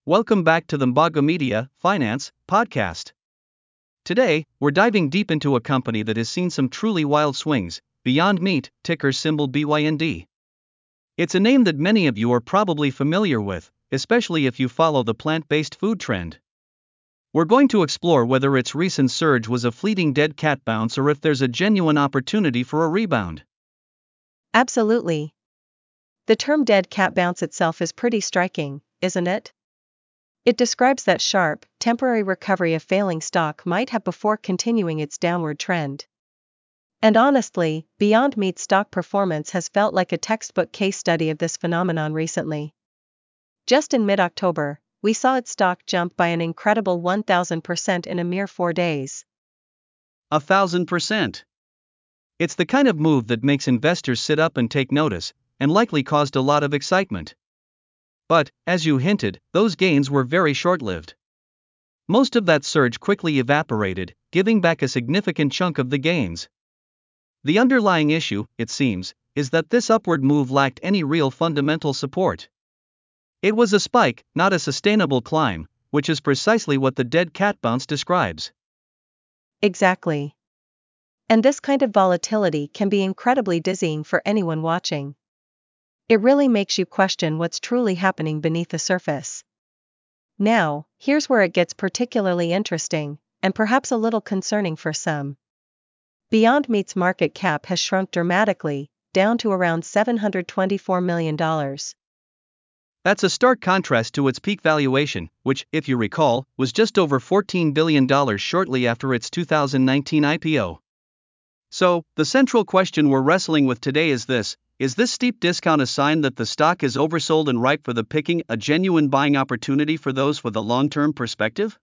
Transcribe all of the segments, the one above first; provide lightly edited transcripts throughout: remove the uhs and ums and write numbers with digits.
Welcome back to the Mbago Media Finance Podcast. Today, we're diving deep into a company that has seen some truly wild swings, Beyond Meat, ticker symbol BYND. It's a name that many of you are probably familiar with, especially if you follow the plant-based food trend. We're going to explore whether its recent surge was a fleeting dead cat bounce or if there's a genuine opportunity for a rebound. Absolutely. The term dead cat bounce itself is pretty striking, isn't it? It describes that sharp, temporary recovery a failing stock might have before continuing its downward trend. And honestly, Beyond Meat's stock performance has felt like a textbook case study of this phenomenon recently. Just in mid-October, we saw its stock jump by an incredible 1,000% in a mere 4 days. 1,000%. It's the kind of move that makes investors sit up and take notice, and likely caused a lot of excitement. But, as you hinted, those gains were very short-lived. Most of that surge quickly evaporated, giving back a significant chunk of the gains. The underlying issue, it seems, is that this upward move lacked any real fundamental support. It was a spike, not a sustainable climb, which is precisely what the dead cat bounce describes. Exactly. And this kind of volatility can be incredibly dizzying for anyone watching. It really makes you question what's truly happening beneath the surface. Now, here's where it gets particularly interesting, and perhaps a little concerning for some. Beyond Meat's market cap has shrunk dramatically, down to around $724 million. That's a stark contrast to its peak valuation, which, if you recall, was just over $14 billion shortly after its 2019 IPO. So, the central question we're wrestling with today is this steep discount a sign that the stock is oversold and ripe for the picking, a genuine buying opportunity for those with a long-term perspective?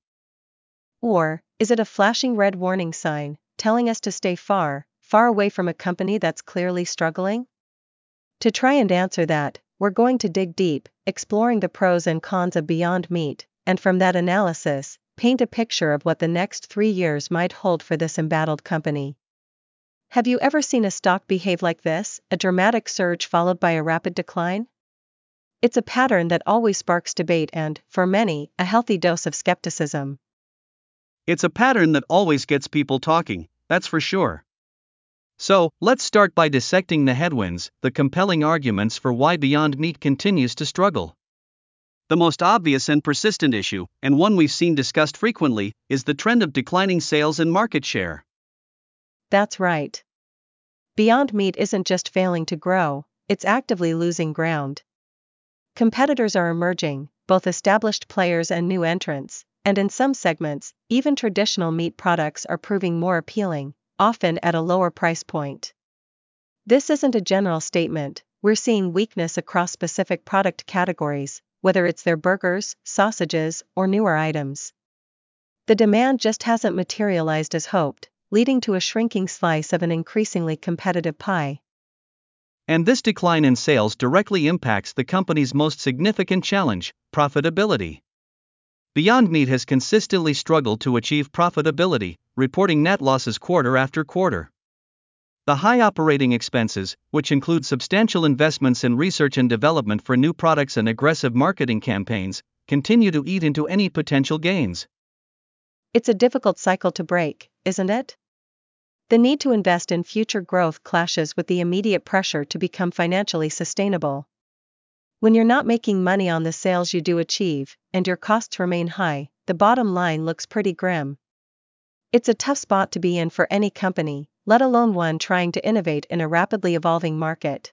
Or, is it a flashing red warning sign, telling us to stay far, far away from a company that's clearly struggling? To try and answer that, we're going to dig deep, exploring the pros and cons of Beyond Meat, and from that analysis, paint a picture of what the next 3 years might hold for this embattled company. Have you ever seen a stock behave like this, a dramatic surge followed by a rapid decline? It's a pattern that always sparks debate and, for many, a healthy dose of skepticism. It's a pattern that always gets people talking, that's for sure. So, let's start by dissecting the headwinds, the compelling arguments for why Beyond Meat continues to struggle. The most obvious and persistent issue, and one we've seen discussed frequently, is the trend of declining sales and market share. That's right. Beyond Meat isn't just failing to grow, it's actively losing ground. Competitors are emerging, both established players and new entrants, and in some segments, even traditional meat products are proving more appealing, often at a lower price point. This isn't a general statement, we're seeing weakness across specific product categories, whether it's their burgers, sausages, or newer items. The demand just hasn't materialized as hoped, leading to a shrinking slice of an increasingly competitive pie. And this decline in sales directly impacts the company's most significant challenge, profitability. Beyond Meat has consistently struggled to achieve profitability, reporting net losses quarter after quarter. The high operating expenses, which include substantial investments in research and development for new products and aggressive marketing campaigns, continue to eat into any potential gains. It's a difficult cycle to break, isn't it? The need to invest in future growth clashes with the immediate pressure to become financially sustainable. When you're not making money on the sales you do achieve, and your costs remain high, the bottom line looks pretty grim. It's a tough spot to be in for any company, let alone one trying to innovate in a rapidly evolving market.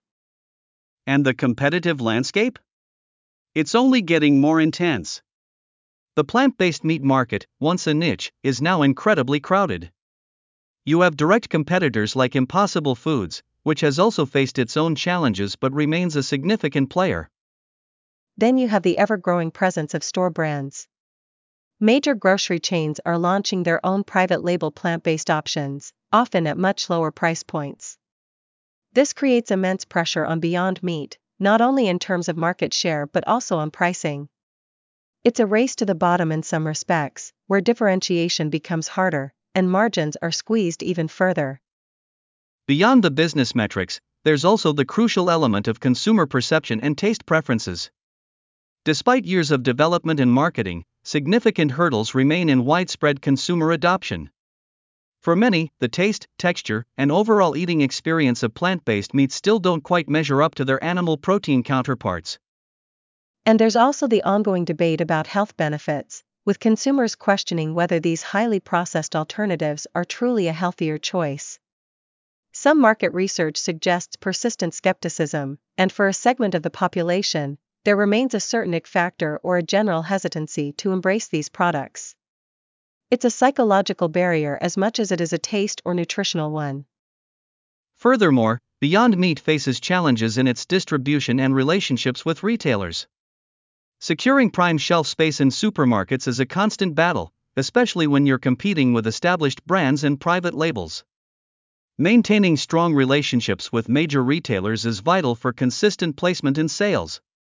And the competitive landscape? It's only getting more intense. The plant-based meat market, once a niche, is now incredibly crowded. You have direct competitors like Impossible Foods, which has also faced its own challenges but remains a significant player. Then you have the ever-growing presence of store brands. Major grocery chains are launching their own private label plant-based options, often at much lower price points. This creates immense pressure on Beyond Meat, not only in terms of market share but also on pricing. It's a race to the bottom in some respects, where differentiation becomes harder, and margins are squeezed even further. Beyond the business metrics, there's also the crucial element of consumer perception and taste preferences. Despite years of development and marketing, significant hurdles remain in widespread consumer adoption. For many, the taste, texture, and overall eating experience of plant-based meats still don't quite measure up to their animal protein counterparts. And there's also the ongoing debate about health benefits, with consumers questioning whether these highly processed alternatives are truly a healthier choice. Some market research suggests persistent skepticism, and for a segment of the population, there remains a certain ick factor or a general hesitancy to embrace these products. It's a psychological barrier as much as it is a taste or nutritional one. Furthermore, Beyond Meat faces challenges in its distribution and relationships with retailers. Securing prime shelf space in supermarkets is a constant battle, especially when you're competing with established brands and private labels. Maintaining strong relationships with major retailers is vital for consistent placement in sales.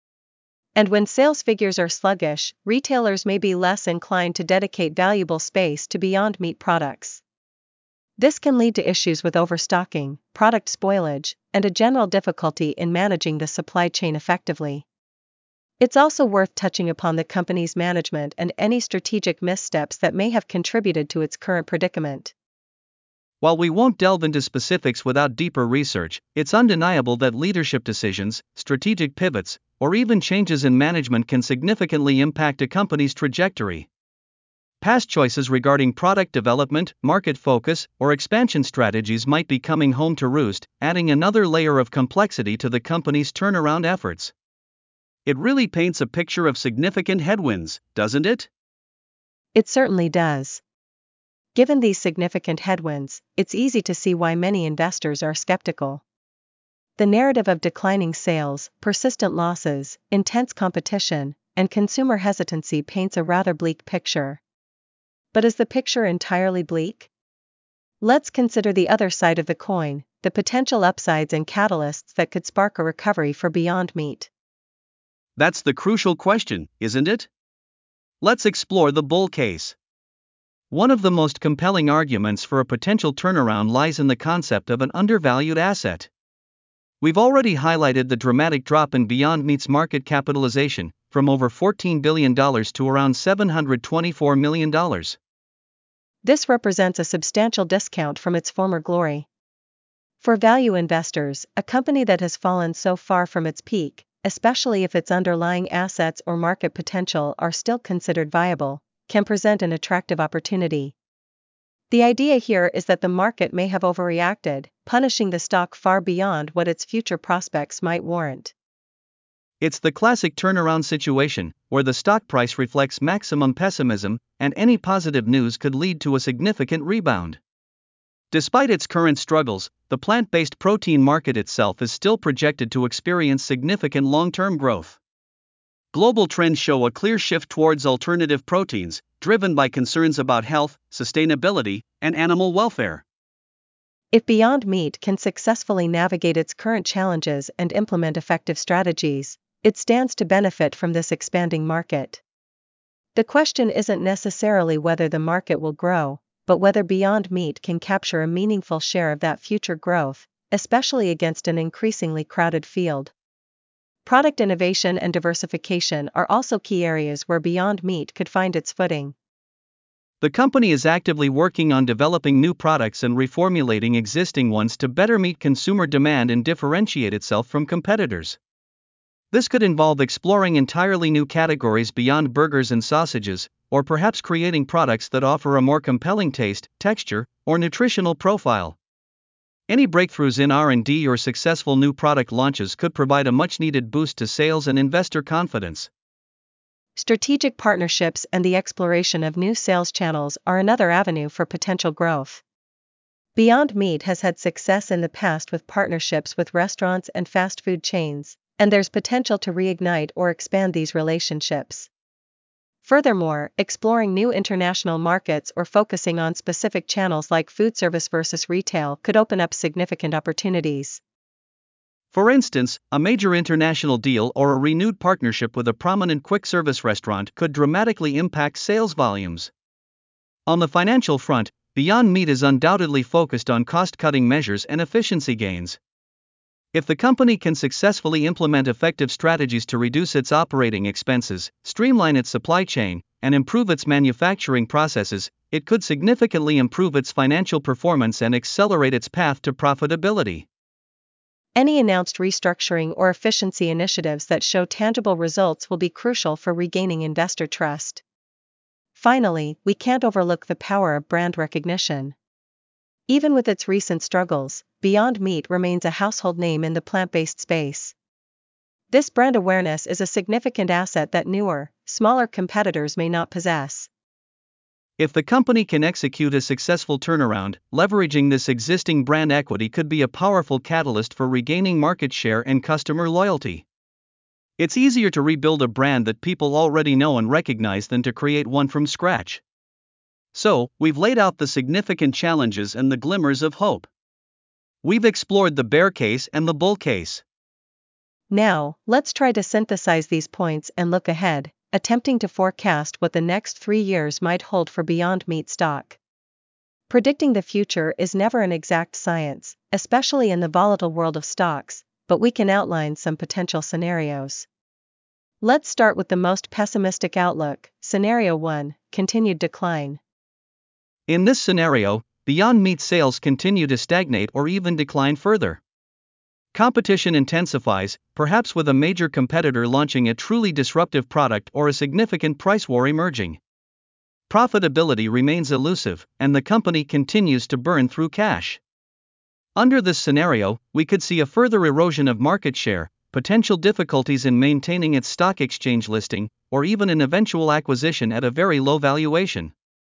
And when sales figures are sluggish, retailers may be less inclined to dedicate valuable space to Beyond Meat products. This can lead to issues with overstocking, product spoilage, and a general difficulty in managing the supply chain effectively. It's also worth touching upon the company's management and any strategic missteps that may have contributed to its current predicament. While we won't delve into specifics without deeper research, it's undeniable that leadership decisions, strategic pivots, or even changes in management can significantly impact a company's trajectory. Past choices regarding product development, market focus, or expansion strategies might be coming home to roost, adding another layer of complexity to the company's turnaround efforts. It really paints a picture of significant headwinds, doesn't it? It certainly does. Given these significant headwinds, it's easy to see why many investors are skeptical. The narrative of declining sales, persistent losses, intense competition, and consumer hesitancy paints a rather bleak picture. But is the picture entirely bleak? Let's consider the other side of the coin, the potential upsides and catalysts that could spark a recovery for Beyond Meat. That's the crucial question, isn't it? Let's explore the bull case. One of the most compelling arguments for a potential turnaround lies in the concept of an undervalued asset. We've already highlighted the dramatic drop in Beyond Meat's market capitalization, from over $14 billion to around $724 million. This represents a substantial discount from its former glory. For value investors, a company that has fallen so far from its peak, especially if its underlying assets or market potential are still considered viable, can present an attractive opportunity. The idea here is that the market may have overreacted, punishing the stock far beyond what its future prospects might warrant. It's the classic turnaround situation, where the stock price reflects maximum pessimism, and any positive news could lead to a significant rebound. Despite its current struggles, the plant-based protein market itself is still projected to experience significant long-term growth. Global trends show a clear shift towards alternative proteins, driven by concerns about health, sustainability, and animal welfare. If Beyond Meat can successfully navigate its current challenges and implement effective strategies, it stands to benefit from this expanding market. The question isn't necessarily whether the market will grow, but whether Beyond Meat can capture a meaningful share of that future growth, especially against an increasingly crowded field. Product innovation and diversification are also key areas where Beyond Meat could find its footing. The company is actively working on developing new products and reformulating existing ones to better meet consumer demand and differentiate itself from competitors. This could involve exploring entirely new categories beyond burgers and sausages, or perhaps creating products that offer a more compelling taste, texture, or nutritional profile. Any breakthroughs in R&D or successful new product launches could provide a much-needed boost to sales and investor confidence. Strategic partnerships and the exploration of new sales channels are another avenue for potential growth. Beyond Meat has had success in the past with partnerships with restaurants and fast food chains, and there's potential to reignite or expand these relationships. Furthermore, exploring new international markets or focusing on specific channels like food service versus retail could open up significant opportunities. For instance, a major international deal or a renewed partnership with a prominent quick-service restaurant could dramatically impact sales volumes. On the financial front, Beyond Meat is undoubtedly focused on cost-cutting measures and efficiency gains. If the company can successfully implement effective strategies to reduce its operating expenses, streamline its supply chain, and improve its manufacturing processes, it could significantly improve its financial performance and accelerate its path to profitability. Any announced restructuring or efficiency initiatives that show tangible results will be crucial for regaining investor trust. Finally, we can't overlook the power of brand recognition. Even with its recent struggles, Beyond Meat remains a household name in the plant-based space. This brand awareness is a significant asset that newer, smaller competitors may not possess. If the company can execute a successful turnaround, leveraging this existing brand equity could be a powerful catalyst for regaining market share and customer loyalty. It's easier to rebuild a brand that people already know and recognize than to create one from scratch. So, we've laid out the significant challenges and the glimmers of hope. We've explored the bear case and the bull case. Now, let's try to synthesize these points and look ahead, attempting to forecast what the next 3 years might hold for Beyond Meat stock. Predicting the future is never an exact science, especially in the volatile world of stocks, but we can outline some potential scenarios. Let's start with the most pessimistic outlook, Scenario 1, continued decline. In this scenario, Beyond Meat sales continue to stagnate or even decline further. Competition intensifies, perhaps with a major competitor launching a truly disruptive product or a significant price war emerging. Profitability remains elusive, and the company continues to burn through cash. Under this scenario, we could see a further erosion of market share, potential difficulties in maintaining its stock exchange listing, or even an eventual acquisition at a very low valuation.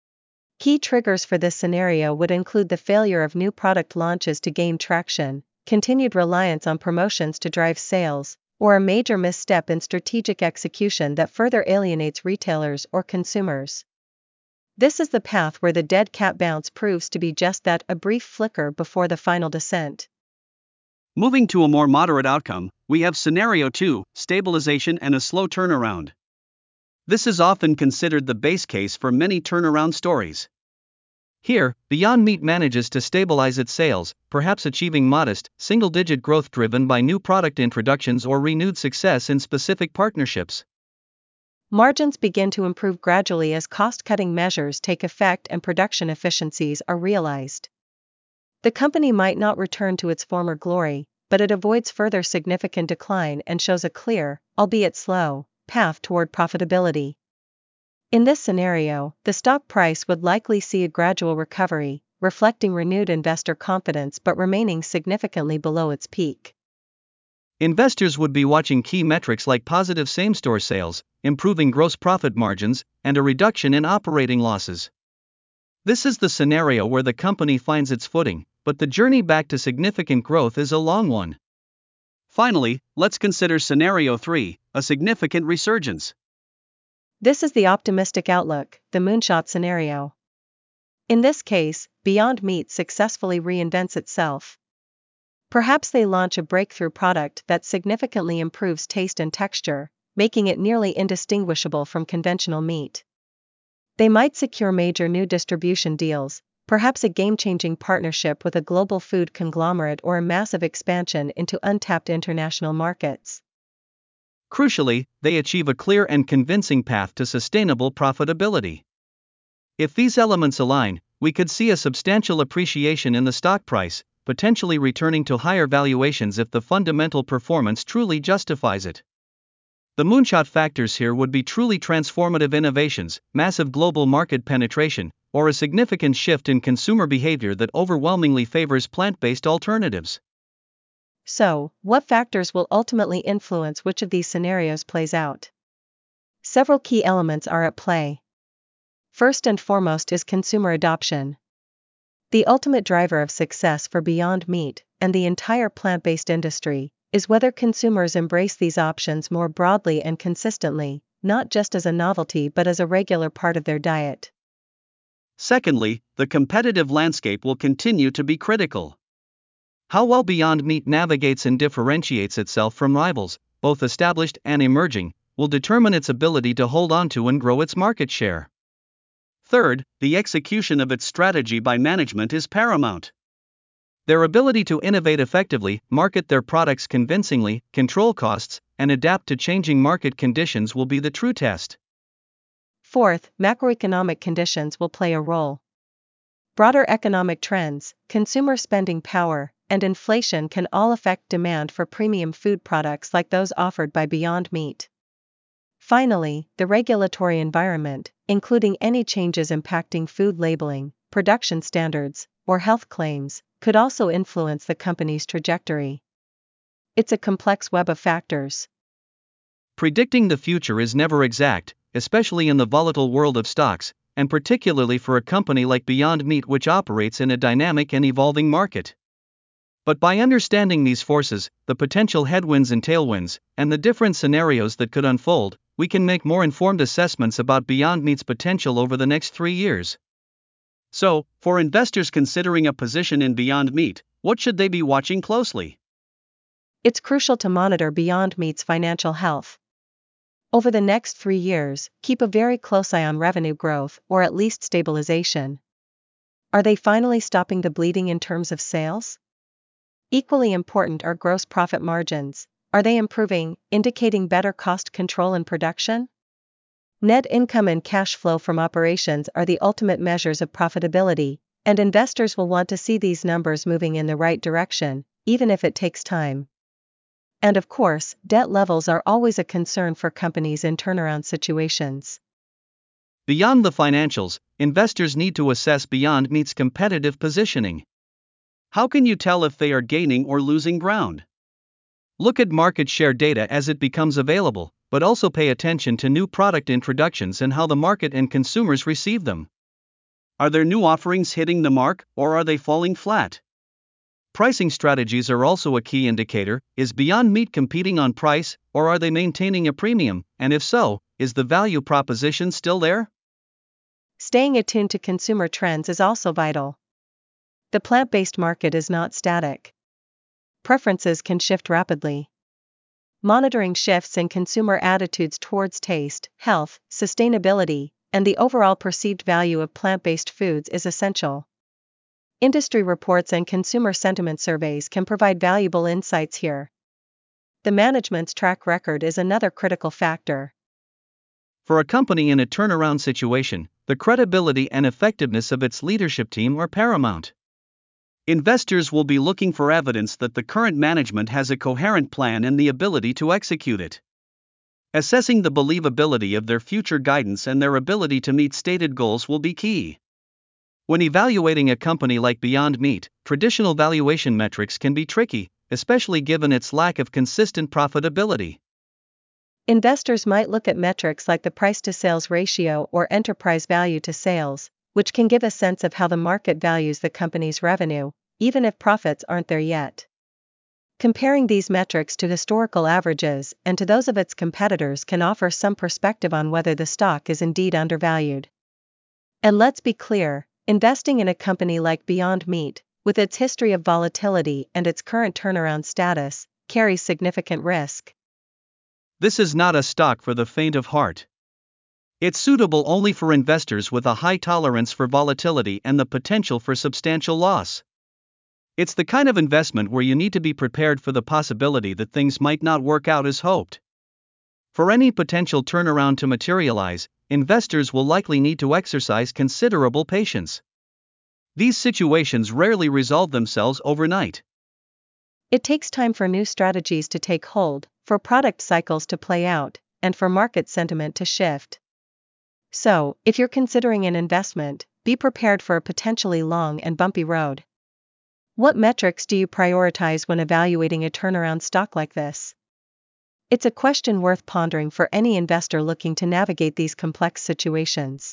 Key triggers for this scenario would include the failure of new product launches to gain traction, continued reliance on promotions to drive sales, or a major misstep in strategic execution that further alienates retailers or consumers. This is the path where the dead cat bounce proves to be just that, a brief flicker before the final descent. Moving to a more moderate outcome, we have Scenario 2, stabilization and a slow turnaround. This is often considered the base case for many turnaround stories. Here, Beyond Meat manages to stabilize its sales, perhaps achieving modest, single-digit growth driven by new product introductions or renewed success in specific partnerships. Margins begin to improve gradually as cost-cutting measures take effect and production efficiencies are realized. The company might not return to its former glory, but it avoids further significant decline and shows a clear, albeit slow, path toward profitability. In this scenario, the stock price would likely see a gradual recovery, reflecting renewed investor confidence but remaining significantly below its peak. Investors would be watching key metrics like positive same-store sales, improving gross profit margins, and a reduction in operating losses. This is the scenario where the company finds its footing, but the journey back to significant growth is a long one. Finally, let's consider Scenario 3, a significant resurgence. This is the optimistic outlook, the moonshot scenario. In this case, Beyond Meat successfully reinvents itself. Perhaps they launch a breakthrough product that significantly improves taste and texture, making it nearly indistinguishable from conventional meat. They might secure major new distribution deals, perhaps a game-changing partnership with a global food conglomerate or a massive expansion into untapped international markets. Crucially, they achieve a clear and convincing path to sustainable profitability. If these elements align, we could see a substantial appreciation in the stock price, potentially returning to higher valuations if the fundamental performance truly justifies it. The moonshot factors here would be truly transformative innovations, massive global market penetration, or a significant shift in consumer behavior that overwhelmingly favors plant-based alternatives. So, what factors will ultimately influence which of these scenarios plays out? Several key elements are at play. First and foremost is consumer adoption. The ultimate driver of success for Beyond Meat, and the entire plant-based industry, is whether consumers embrace these options more broadly and consistently, not just as a novelty but as a regular part of their diet. Secondly, the competitive landscape will continue to be critical. How well Beyond Meat navigates and differentiates itself from rivals, both established and emerging, will determine its ability to hold on to and grow its market share. Third, the execution of its strategy by management is paramount. Their ability to innovate effectively, market their products convincingly, control costs, and adapt to changing market conditions will be the true test. Fourth, macroeconomic conditions will play a role. Broader economic trends, consumer spending power, and inflation can all affect demand for premium food products like those offered by Beyond Meat. Finally, the regulatory environment, including any changes impacting food labeling, production standards, or health claims, could also influence the company's trajectory. It's a complex web of factors. Predicting the future is never exact, especially in the volatile world of stocks, and particularly for a company like Beyond Meat, which operates in a dynamic and evolving market. But by understanding these forces, the potential headwinds and tailwinds, and the different scenarios that could unfold, we can make more informed assessments about Beyond Meat's potential over the next 3 years. So, for investors considering a position in Beyond Meat, what should they be watching closely? It's crucial to monitor Beyond Meat's financial health. Over the next 3 years, keep a very close eye on revenue growth or at least stabilization. Are they finally stopping the bleeding in terms of sales? Equally important are gross profit margins. Are they improving, indicating better cost control in production? Net income and cash flow from operations are the ultimate measures of profitability, and investors will want to see these numbers moving in the right direction, even if it takes time. And of course, debt levels are always a concern for companies in turnaround situations. Beyond the financials, investors need to assess Beyond Meat's competitive positioning. How can you tell if they are gaining or losing ground? Look at market share data as it becomes available, but also pay attention to new product introductions and how the market and consumers receive them. Are their new offerings hitting the mark, or are they falling flat? Pricing strategies are also a key indicator. Is Beyond Meat competing on price, or are they maintaining a premium, and if so, is the value proposition still there? Staying attuned to consumer trends is also vital. The plant-based market is not static. Preferences can shift rapidly. Monitoring shifts in consumer attitudes towards taste, health, sustainability, and the overall perceived value of plant-based foods is essential. Industry reports and consumer sentiment surveys can provide valuable insights here. The management's track record is another critical factor. For a company in a turnaround situation, the credibility and effectiveness of its leadership team are paramount. Investors will be looking for evidence that the current management has a coherent plan and the ability to execute it. Assessing the believability of their future guidance and their ability to meet stated goals will be key. When evaluating a company like Beyond Meat, traditional valuation metrics can be tricky, especially given its lack of consistent profitability. Investors might look at metrics like the price-to-sales ratio or enterprise value to sales, which can give a sense of how the market values the company's revenue, even if profits aren't there yet. Comparing these metrics to historical averages and to those of its competitors can offer some perspective on whether the stock is indeed undervalued. And let's be clear, investing in a company like Beyond Meat, with its history of volatility and its current turnaround status, carries significant risk. This is not a stock for the faint of heart. It's suitable only for investors with a high tolerance for volatility and the potential for substantial loss. It's the kind of investment where you need to be prepared for the possibility that things might not work out as hoped. For any potential turnaround to materialize, investors will likely need to exercise considerable patience. These situations rarely resolve themselves overnight. It takes time for new strategies to take hold, for product cycles to play out, and for market sentiment to shift. So, if you're considering an investment, be prepared for a potentially long and bumpy road. What metrics do you prioritize when evaluating a turnaround stock like this? It's a question worth pondering for any investor looking to navigate these complex situations.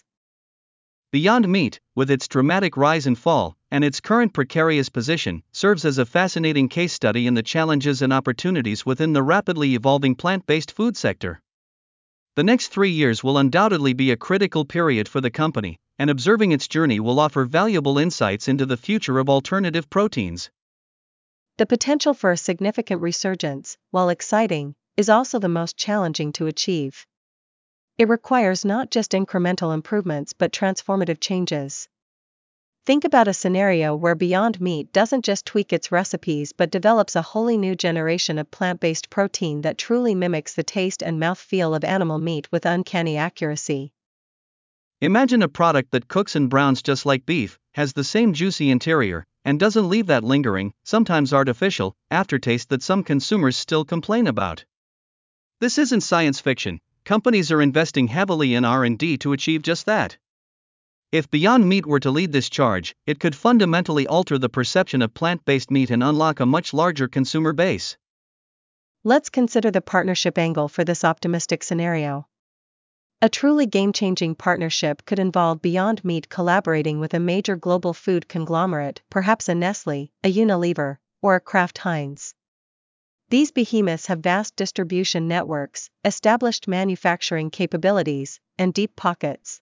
Beyond Meat, with its dramatic rise and fall, and its current precarious position, serves as a fascinating case study in the challenges and opportunities within the rapidly evolving plant-based food sector. The next 3 years will undoubtedly be a critical period for the company, and observing its journey will offer valuable insights into the future of alternative proteins. The potential for a significant resurgence, while exciting, is also the most challenging to achieve. It requires not just incremental improvements but transformative changes. Think about a scenario where Beyond Meat doesn't just tweak its recipes but develops a wholly new generation of plant-based protein that truly mimics the taste and mouthfeel of animal meat with uncanny accuracy. Imagine a product that cooks and browns just like beef, has the same juicy interior, and doesn't leave that lingering, sometimes artificial, aftertaste that some consumers still complain about. This isn't science fiction. Companies are investing heavily in R&D to achieve just that. If Beyond Meat were to lead this charge, it could fundamentally alter the perception of plant-based meat and unlock a much larger consumer base. Let's consider the partnership angle for this optimistic scenario. A truly game-changing partnership could involve Beyond Meat collaborating with a major global food conglomerate, perhaps a Nestlé, a Unilever, or a Kraft Heinz. These behemoths have vast distribution networks, established manufacturing capabilities, and deep pockets.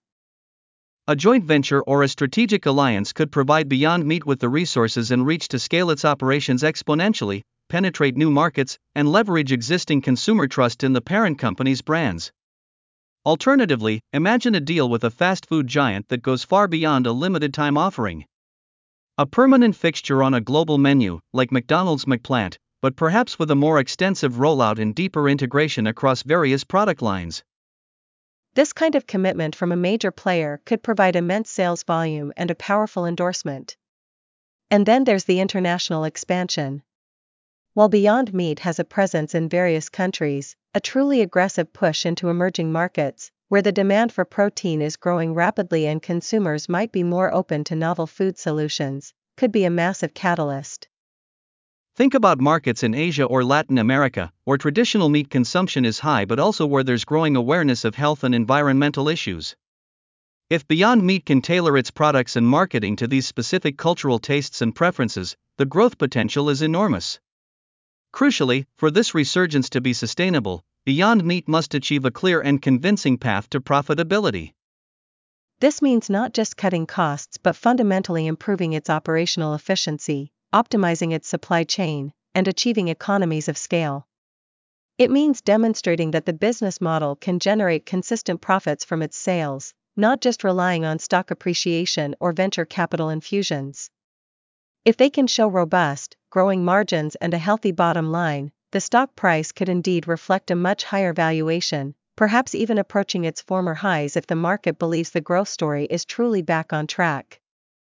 A joint venture or a strategic alliance could provide Beyond Meat with the resources and reach to scale its operations exponentially, penetrate new markets, and leverage existing consumer trust in the parent company's brands. Alternatively, imagine a deal with a fast food giant that goes far beyond a limited-time offering. A permanent fixture on a global menu, like McDonald's McPlant, but perhaps with a more extensive rollout and deeper integration across various product lines. This kind of commitment from a major player could provide immense sales volume and a powerful endorsement. And then there's the international expansion. While Beyond Meat has a presence in various countries, a truly aggressive push into emerging markets, where the demand for protein is growing rapidly and consumers might be more open to novel food solutions, could be a massive catalyst. Think about markets in Asia or Latin America, where traditional meat consumption is high but also where there's growing awareness of health and environmental issues. If Beyond Meat can tailor its products and marketing to these specific cultural tastes and preferences, the growth potential is enormous. Crucially, for this resurgence to be sustainable, Beyond Meat must achieve a clear and convincing path to profitability. This means not just cutting costs but fundamentally improving its operational efficiency, optimizing its supply chain, and achieving economies of scale. It means demonstrating that the business model can generate consistent profits from its sales, not just relying on stock appreciation or venture capital infusions. If they can show robust, growing margins and a healthy bottom line, the stock price could indeed reflect a much higher valuation, perhaps even approaching its former highs if the market believes the growth story is truly back on track.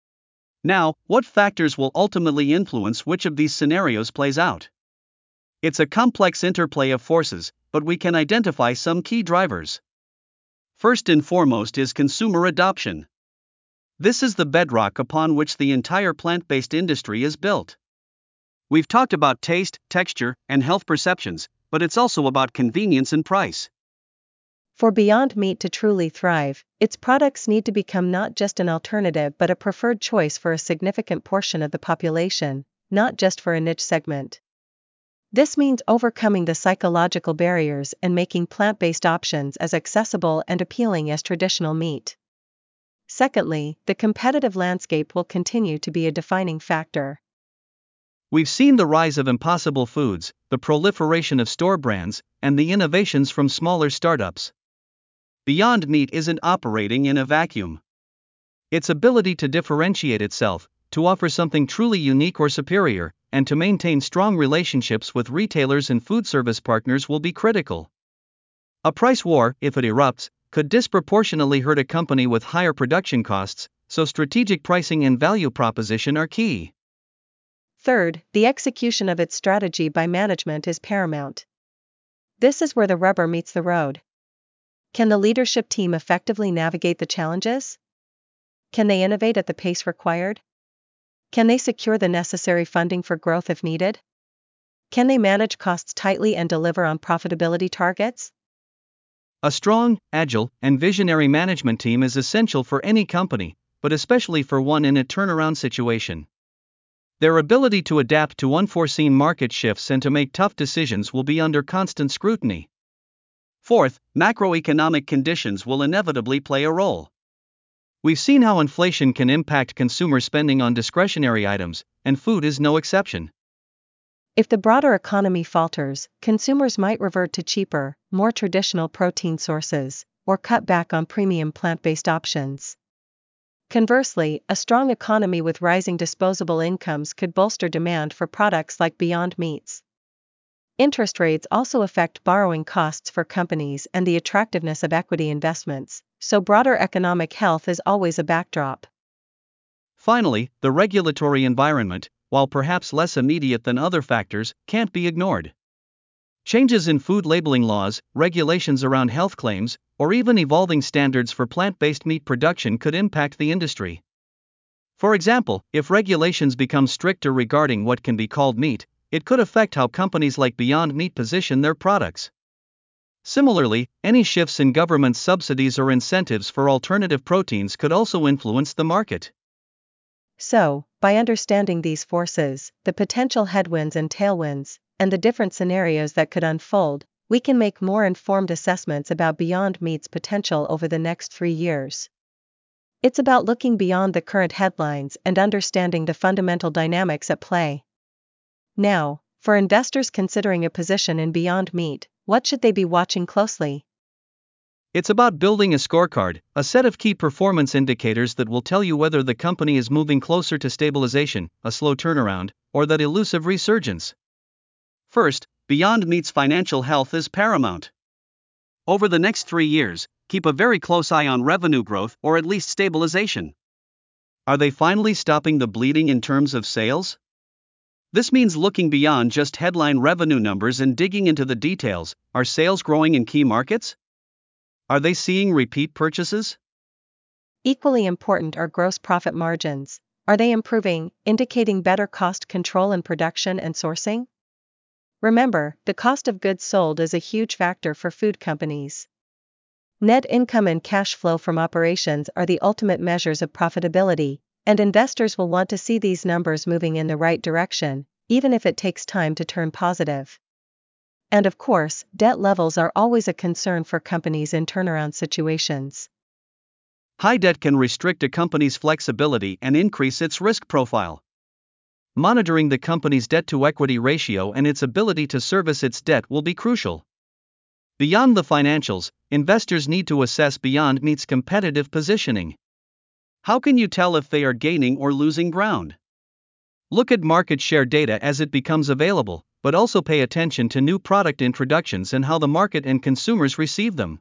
Now, what factors will ultimately influence which of these scenarios plays out? It's a complex interplay of forces, but we can identify some key drivers. First and foremost is consumer adoption. This is the bedrock upon which the entire plant-based industry is built. We've talked about taste, texture, and health perceptions, but it's also about convenience and price. For Beyond Meat to truly thrive, its products need to become not just an alternative but a preferred choice for a significant portion of the population, not just for a niche segment. This means overcoming the psychological barriers and making plant-based options as accessible and appealing as traditional meat. Secondly, the competitive landscape will continue to be a defining factor. We've seen the rise of impossible foods, the proliferation of store brands, and the innovations from smaller startups. Beyond Meat isn't operating in a vacuum. Its ability to differentiate itself, to offer something truly unique or superior, and to maintain strong relationships with retailers and food service partners will be critical. A price war, if it erupts, could disproportionately hurt a company with higher production costs, so strategic pricing and value proposition are key. Third, the execution of its strategy by management is paramount. This is where the rubber meets the road. Can the leadership team effectively navigate the challenges? Can they innovate at the pace required? Can they secure the necessary funding for growth if needed? Can they manage costs tightly and deliver on profitability targets? A strong, agile, and visionary management team is essential for any company, but especially for one in a turnaround situation. Their ability to adapt to unforeseen market shifts and to make tough decisions will be under constant scrutiny. Fourth, macroeconomic conditions will inevitably play a role. We've seen how inflation can impact consumer spending on discretionary items, and food is no exception. If the broader economy falters, consumers might revert to cheaper, more traditional protein sources, or cut back on premium plant-based options. Conversely, a strong economy with rising disposable incomes could bolster demand for products like Beyond Meats. Interest rates also affect borrowing costs for companies and the attractiveness of equity investments, so broader economic health is always a backdrop. Finally, the regulatory environment, while perhaps less immediate than other factors, can't be ignored. Changes in food labeling laws, regulations around health claims, or even evolving standards for plant-based meat production could impact the industry. For example, if regulations become stricter regarding what can be called meat, it could affect how companies like Beyond Meat position their products. Similarly, any shifts in government subsidies or incentives for alternative proteins could also influence the market. So, by understanding these forces, the potential headwinds and tailwinds, and the different scenarios that could unfold, we can make more informed assessments about Beyond Meat's potential over the next 3 years. It's about looking beyond the current headlines and understanding the fundamental dynamics at play. Now, for investors considering a position in Beyond Meat, what should they be watching closely? It's about building a scorecard, a set of key performance indicators that will tell you whether the company is moving closer to stabilization, a slow turnaround, or that elusive resurgence. First, Beyond Meat's financial health is paramount. Over the next 3 years, keep a very close eye on revenue growth or at least stabilization. Are they finally stopping the bleeding in terms of sales? This means looking beyond just headline revenue numbers and digging into the details. Are sales growing in key markets? Are they seeing repeat purchases? Equally important are gross profit margins. Are they improving, indicating better cost control in production and sourcing? Remember, the cost of goods sold is a huge factor for food companies. Net income and cash flow from operations are the ultimate measures of profitability, and investors will want to see these numbers moving in the right direction, even if it takes time to turn positive. And of course, debt levels are always a concern for companies in turnaround situations. High debt can restrict a company's flexibility and increase its risk profile. Monitoring the company's debt-to-equity ratio and its ability to service its debt will be crucial. Beyond the financials, investors need to assess Beyond Meat's competitive positioning. How can you tell if they are gaining or losing ground? Look at market share data as it becomes available, but also pay attention to new product introductions and how the market and consumers receive them.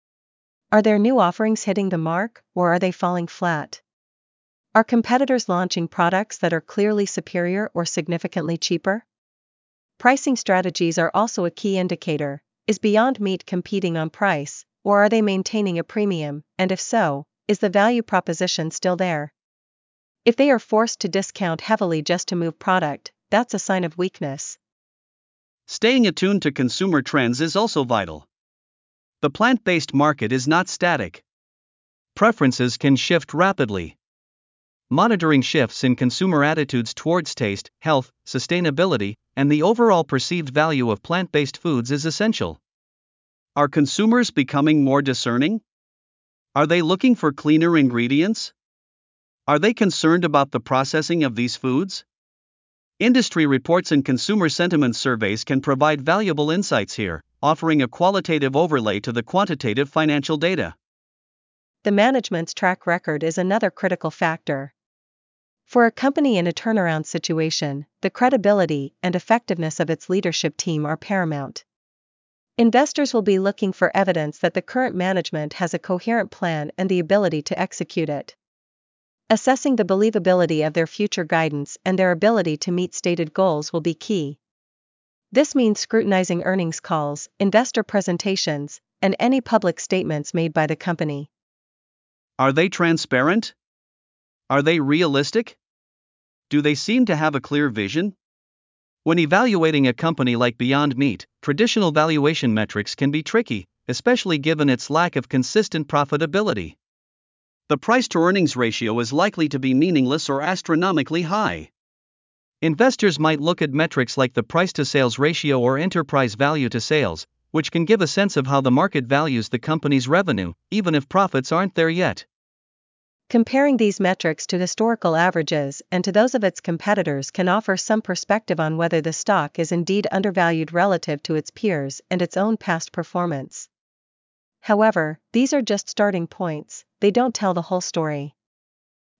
Are their new offerings hitting the mark, or are they falling flat? Are competitors launching products that are clearly superior or significantly cheaper? Pricing strategies are also a key indicator. Is Beyond Meat competing on price, or are they maintaining a premium, and if so, is the value proposition still there? If they are forced to discount heavily just to move product, that's a sign of weakness. Staying attuned to consumer trends is also vital. The plant-based market is not static. Preferences can shift rapidly. Monitoring shifts in consumer attitudes towards taste, health, sustainability, and the overall perceived value of plant-based foods is essential. Are consumers becoming more discerning? Are they looking for cleaner ingredients? Are they concerned about the processing of these foods? Industry reports and consumer sentiment surveys can provide valuable insights here, offering a qualitative overlay to the quantitative financial data. The management's track record is another critical factor. For a company in a turnaround situation, the credibility and effectiveness of its leadership team are paramount. Investors will be looking for evidence that the current management has a coherent plan and the ability to execute it. Assessing the believability of their future guidance and their ability to meet stated goals will be key. This means scrutinizing earnings calls, investor presentations, and any public statements made by the company. Are they transparent? Are they realistic? Do they seem to have a clear vision? When evaluating a company like Beyond Meat, traditional valuation metrics can be tricky, especially given its lack of consistent profitability. The price-to-earnings ratio is likely to be meaningless or astronomically high. Investors might look at metrics like the price-to-sales ratio or enterprise value to sales, which can give a sense of how the market values the company's revenue, even if profits aren't there yet. Comparing these metrics to historical averages and to those of its competitors can offer some perspective on whether the stock is indeed undervalued relative to its peers and its own past performance. However, these are just starting points, they don't tell the whole story.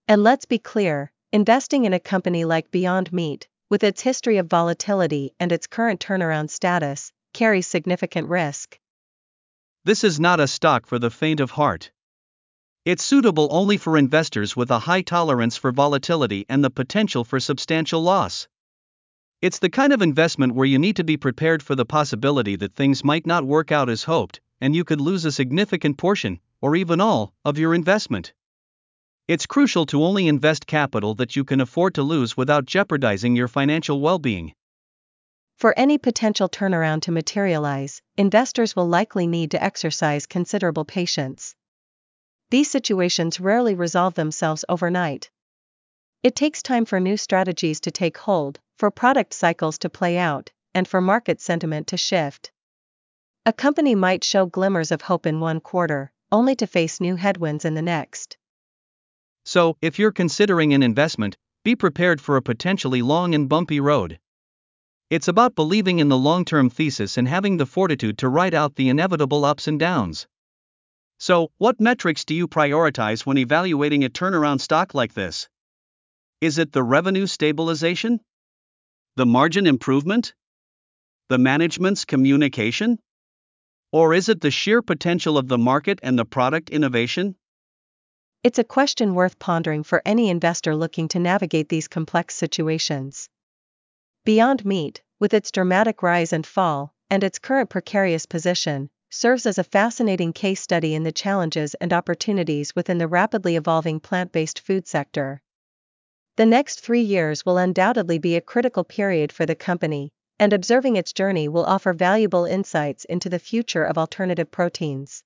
And let's be clear, investing in a company like Beyond Meat, with its history of volatility and its current turnaround status, carries significant risk. This is not a stock for the faint of heart. It's suitable only for investors with a high tolerance for volatility and the potential for substantial loss. It's the kind of investment where you need to be prepared for the possibility that things might not work out as hoped, and you could lose a significant portion, or even all, of your investment. It's crucial to only invest capital that you can afford to lose without jeopardizing your financial well-being. For any potential turnaround to materialize, investors will likely need to exercise considerable patience. These situations rarely resolve themselves overnight. It takes time for new strategies to take hold, for product cycles to play out, and for market sentiment to shift. A company might show glimmers of hope in one quarter, only to face new headwinds in the next. So, if you're considering an investment, be prepared for a potentially long and bumpy road. It's about believing in the long-term thesis and having the fortitude to ride out the inevitable ups and downs. So, what metrics do you prioritize when evaluating a turnaround stock like this? Is it the revenue stabilization? The margin improvement? The management's communication? Or is it the sheer potential of the market and the product innovation? It's a question worth pondering for any investor looking to navigate these complex situations. Beyond Meat, with its dramatic rise and fall, and its current precarious position, serves as a fascinating case study in the challenges and opportunities within the rapidly evolving plant-based food sector. The next 3 years will undoubtedly be a critical period for the company, and observing its journey will offer valuable insights into the future of alternative proteins.